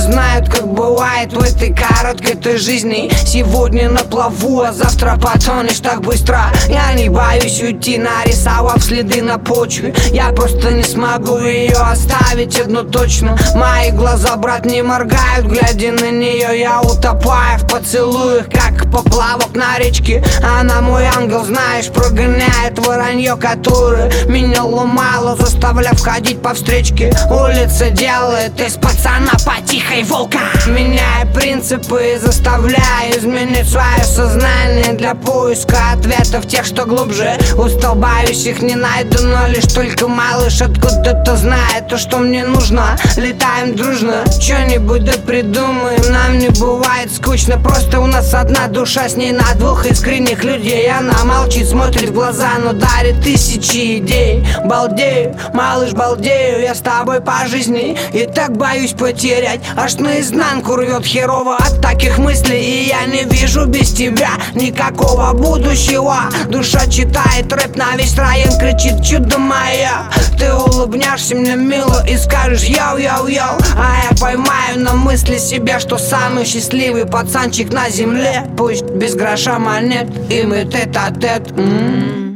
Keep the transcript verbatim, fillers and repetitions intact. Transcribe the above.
знают, как бывает в этой короткой той жизни. Сегодня на плаву, а завтра потонешь так быстро. Я не боюсь уйти, нарисовав следы на почве. Я просто не смогу ее оставить одну точно. Мои глаза, брат, не моргают, глядя на нее. Я утопаю в поцелуях, как поплавок на речке. Она мой ангел, знаешь, прогоняет воронье, которое меня ломало, заставляя входить по встречке. Улица делает из пацана по тихой волка, меняя принципы и заставляя изменить свое сознание для поиска ответов тех, что глубже. Устал, боюсь, их не найду, но лишь только малыш откуда-то знает то, что мне нужно. Летаем дружно, что-нибудь да придумаем. Нам не бывает скучно, просто у нас одна душа, с ней на двух искренних людей. Она молчит, смотрит в глаза, но дарит тысячи идей. Балдею, малыш, балдею, я с тобой по жизни. И так боюсь потерять, аж наизнанку рвет херово от таких мыслей. И я не вижу без тебя никакого будущего. Душа читает рэп на весь район, кричит: чудо моя. Ты улыбнешься мне мило и скажешь: йоу-йоу-йоу. А я поймаю на мысли себя, что самый счастливый пацанчик на земле. Пусть без гроша монет, и мы тет-а-тет. М-м-м.